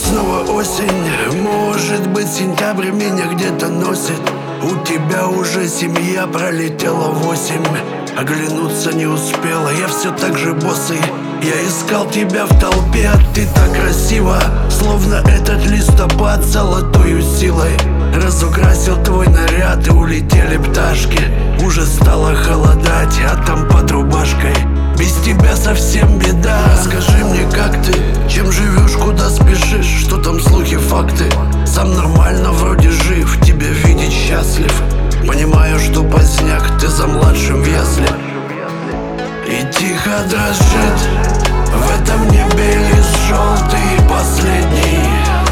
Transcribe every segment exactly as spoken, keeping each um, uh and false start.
Снова осень, может быть сентябрь меня где-то носит. У тебя уже семья, пролетела восемь. Оглянуться не успела, я все так же босый. Я искал тебя в толпе, а ты так красиво, словно этот листопад золотою силой разукрасил твой наряд, и улетели пташки. Уже стало холодать, а там под рубашкой без тебя совсем беда. Скажи мне, как ты, чем живешь, куда спешишь, что там слухи, факты? Сам нормально вроде жив, тебя видеть счастлив. Понимаю, что поздняк, ты за младшим в ясли. И тихо дрожит в этом небе лист желтый последний.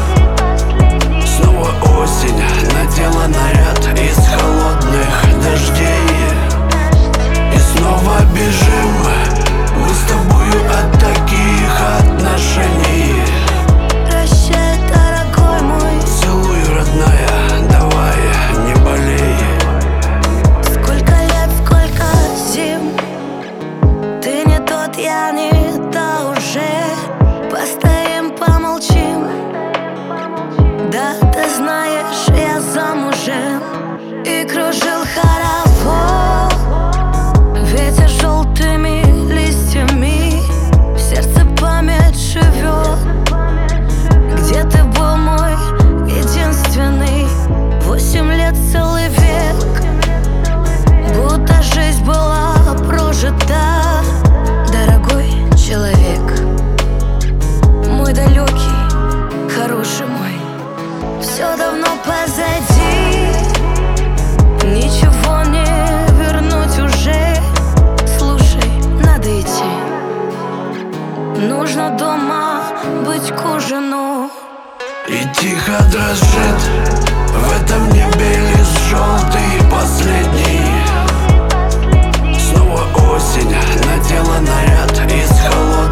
Снова осень надела наряд из холодных дождей. И снова бежим мы с тобою от таких отношений. Прощай, дорогой мой. Целую, родная, давай, не болей. Сколько лет, сколько зим, ты не тот, я не та уже. Постоим, помолчим. Да, ты знаешь, я замужем. И кружил хоровод, ветер желтыми листьями. В сердце память живет. Где ты был, мой единственный? Восемь лет, целый век, будто жизнь была прожита. Дорогой человек, мой далекий, хороший мой, все давно позади. Ничего не вернуть уже. Слушай, надо идти. Нужно дома быть к ужину. И тихо дрожит в этом небе лист желтый последний. Снова осень надела наряд из холодных